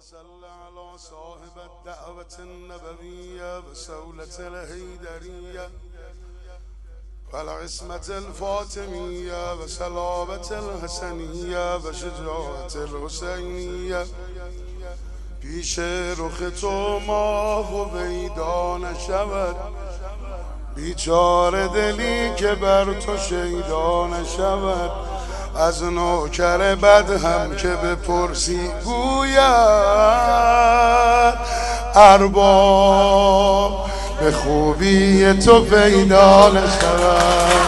صل على صاحب الدعوة النبوية وسولة الهيدرية والعصمة الفاطمية وسلابة الحسنية وشجاعة الحسینیه. پیش رخ تو ماه و بیدا نشود، بیچاره دلی که بر تو شیدا نشود. از نوکر بد هم که بپرسی گوید، ارباب به خوبی تو پیدا نشود.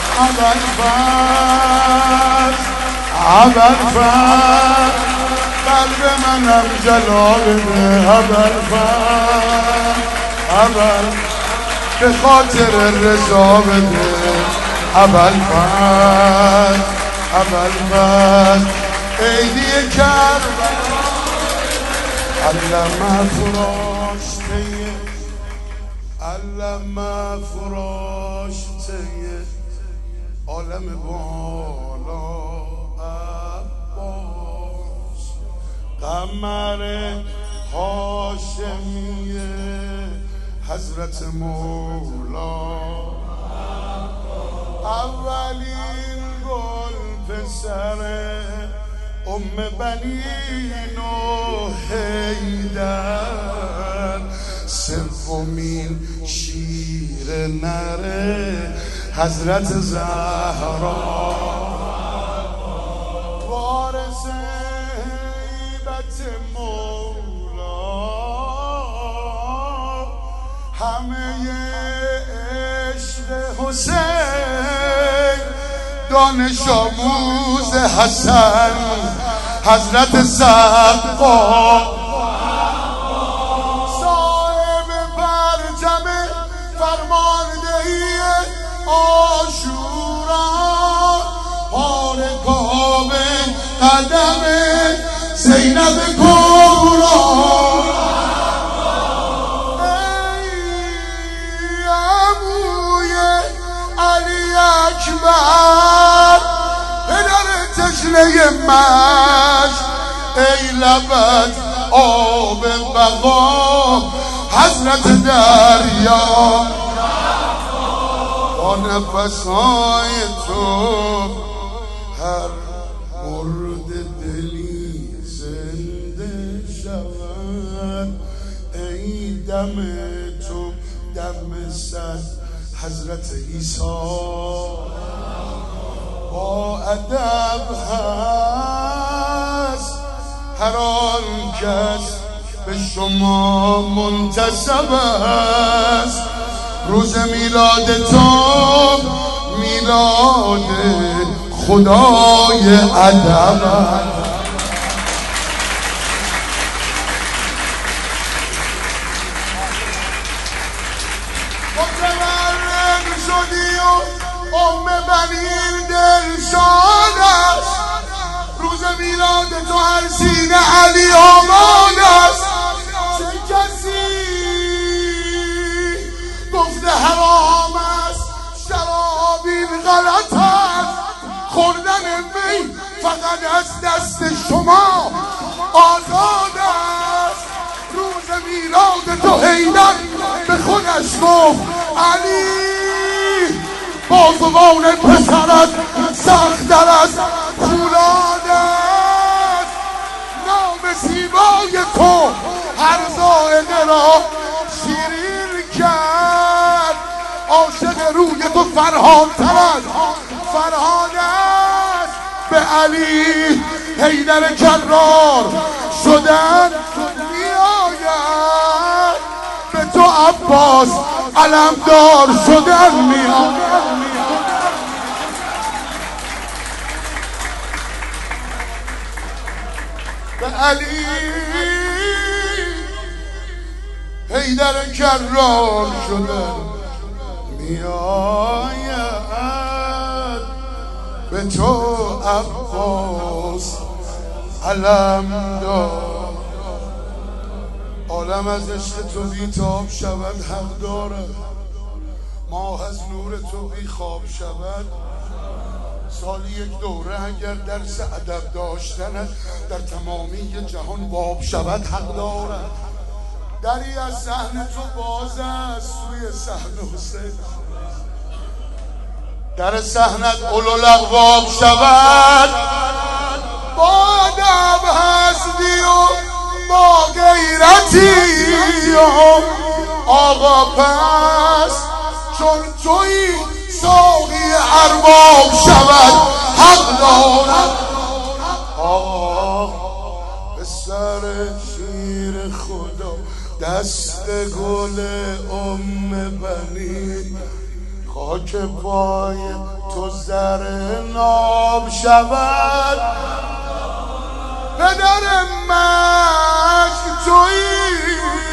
ابوالفضل قلب منم جلا بده، ابوالفضل به خاطر رضا بده، ابوالفضل عیدی کربلا علم فراشته عالم بالا عباس، قمر هاشمیه حضرت مولا. اولین گل پسر ام بنین و حیدر، سومین شیر نره حضرت زهرا، وارث هیبت مولا. همه عشق حسین دانش آموز حسن حضرت سقا، صاحب برجم فرماندهی عاشورا، پارگاه قدم زینب کبرا. ای عموی علی اکبر پدر تشنه مشک، ای لبت آب بقا حضرت دریا. با نفسهای تو هر مرد دلی زنده شود، ای دم تو دم صد حضرت عیسی. با ادب هست هر آن کس به شما منتسب است، روز میلاد تو میلاد خدای ادب است. متورم شدی و ام بنین دلشاد است، روز میلاد تو هر سینه علی آباد است. چه کسی گفته حرام است، شرابین غلط است، خوردن می فقط از دست شما آزاد است. روز میلاد تو حیدر به خودش گفت علی، بازوان پسرت سخت‌تر از فولاد است. نام زیبای تو هر ذائقه را شیرین کرد، عاشق روی تو فرهادتر از فرهاد است. به علی حیدر کرار شدن میآید، به تو عباس علمدار شدن میآید. به علی حیدر کرار شدن میآید، به تو عباس علمدار. عالم از عشق تو بیتاب شود حق دارد، ماه از نور تو بی خواب شود سالی یک دوره اگر درس ادب داشتنت در تمامی جهان باب شود حق دارد. دری از صحن تو باز است سوی صحن حسین، در صحنت اولوالالباب شود. با ادب هستی و با غیرتی آقا پس چون توی ساقی ارباب شود حق دارد. آقا به سر شیر خدا دست گل بنی، خاک پای تو زر ناب شود. پدر مشک تویی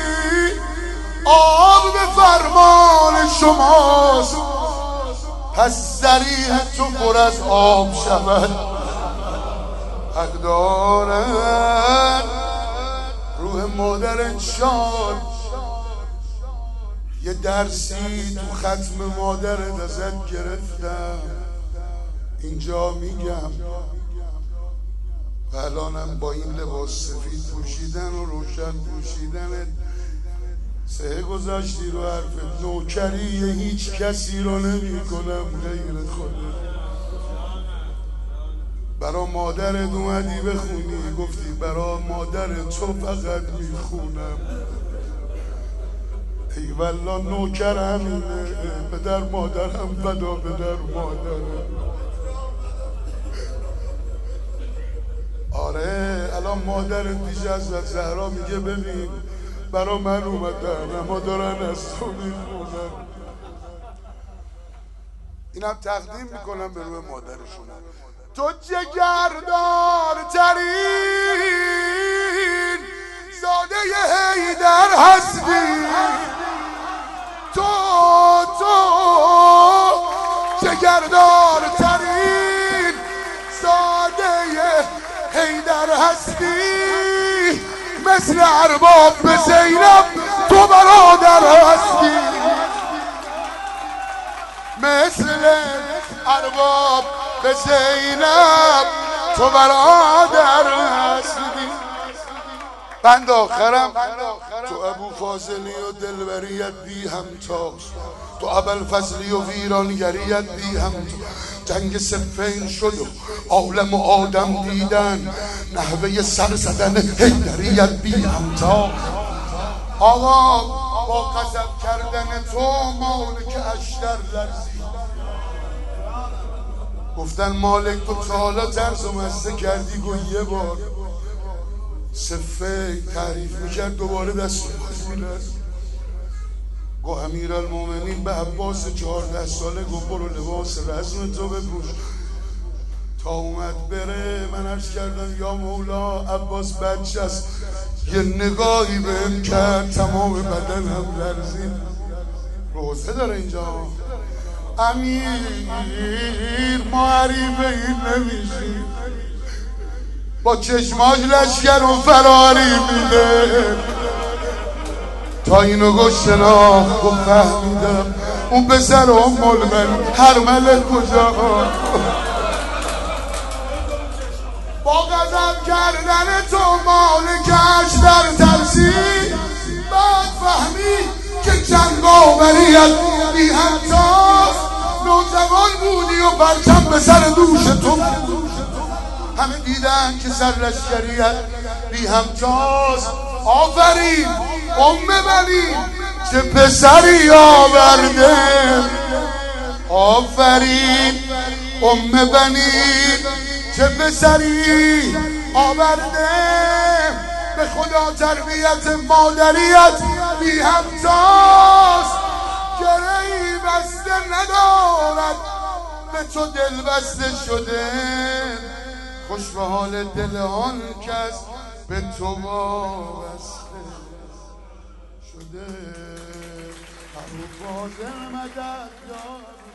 آب به فرمان شماست، پس ذریح تو پر از آب شود حق دارد. روح مادر شاد یه درسی تو ختم مادرت ازت گرفتم، اینجا میگم. و الانم با این لباس سفید پوشیدن و روشن پوشیدنت سه گذاشتی رو حرفت. نوکری هیچ کسی رو نمی کنم غیر خودت. برا مادرت اومدی بخونی، گفتی برا مادر تو فقط میخونم. ای والله نوکر همینه، پدر مادرم فدا پدر مادرم. آره الان مادرت پیش حضرت زهرا میگه ببین برا من اومدن اما دارن از تو میخونن. اینم تقدیم میکنم به روی مادرشون. تو جگردار ترین زاده حیدر هستی، تو جگردار ترین زاده حیدر هستی، مثل ارباب به زینب تو برادر هستی، مثل ارباب به زینب تو برادر هستی. بند آخرم تو ابو فاضلی و دلبریت بی همتاست، تو ابوالفضلی و ویرانگریت بی همتاست. جنگ صفین شد و عالم و آدم دیدن، نحوه سر زدن حیدریت بی همتاست. آقا با قذف کردن تو مالک اشتر لرزید، گفتن مالک تو تا حالا ترس و مسته کردی. گو یه بار صفه تعریف میکرد دوباره دست و باز میرد. گو امیرالمومنین به عباس 14 ساله گو برو لباس رزم تو بپوش تا اومد بره. من عرض کردم یا مولا عباس بچه است، یه نگاهی بهم کرد تمام بدنم لرزید. روزه داره اینجا. امیر ما حریف این نمیشیم، با چشماش لشکر و فراری میده. تا اینو گوش شناخت و فهمیدم اون پسر المؤمنین هرمله کجا. با غضب کردن تو مالکش در ترسید، بعد فهمید که جنگاوریت بی همتاست. نوجوان بودی و پرچم به سر دوش تو، همه دیدن که سر لشکریت بی همتاست. آفرین بنی چه پسری آورده، آفرین بنی چه پسری آورده. به خدا تربیت مادریت بی همتاست. گرهی بسته ندارد به تو دل بسته شده، خوش به حال دل آن کس به تو وابسته شده. ابو فاضل مدد